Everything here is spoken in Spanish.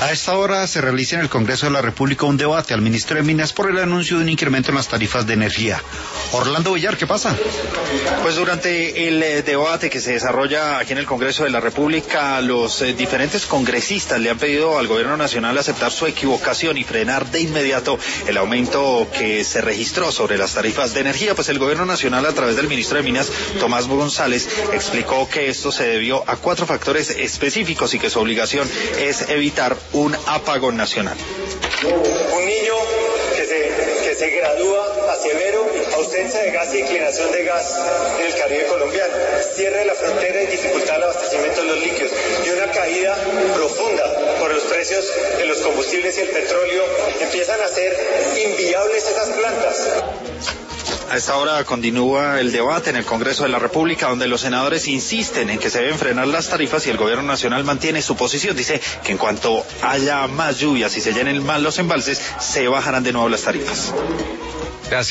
A esta hora se realiza en el Congreso de la República un debate al ministro de Minas por el anuncio de un incremento en las tarifas de energía. Orlando Villar, ¿qué pasa? Pues durante el debate que se desarrolla aquí en el Congreso de la República, los diferentes congresistas le han pedido al Gobierno Nacional aceptar su equivocación y frenar de inmediato el aumento que se registró sobre las tarifas de energía. Pues el Gobierno Nacional, a través del ministro de Minas, Tomás González, explicó que esto se debió a 4 factores específicos y que su obligación es evitar un apagón nacional. Un niño que se gradúa a severo, ausencia de gas y inclinación de gas en el Caribe colombiano, cierre de la frontera y dificultad el abastecimiento de los líquidos, y una caída profunda por los precios de los combustibles y el petróleo, empiezan a ser inviables esas plantas. A esta hora continúa el debate en el Congreso de la República, donde los senadores insisten en que se deben frenar las tarifas y el Gobierno Nacional mantiene su posición. Dice que en cuanto haya más lluvias y se llenen más los embalses, se bajarán de nuevo las tarifas. Gracias.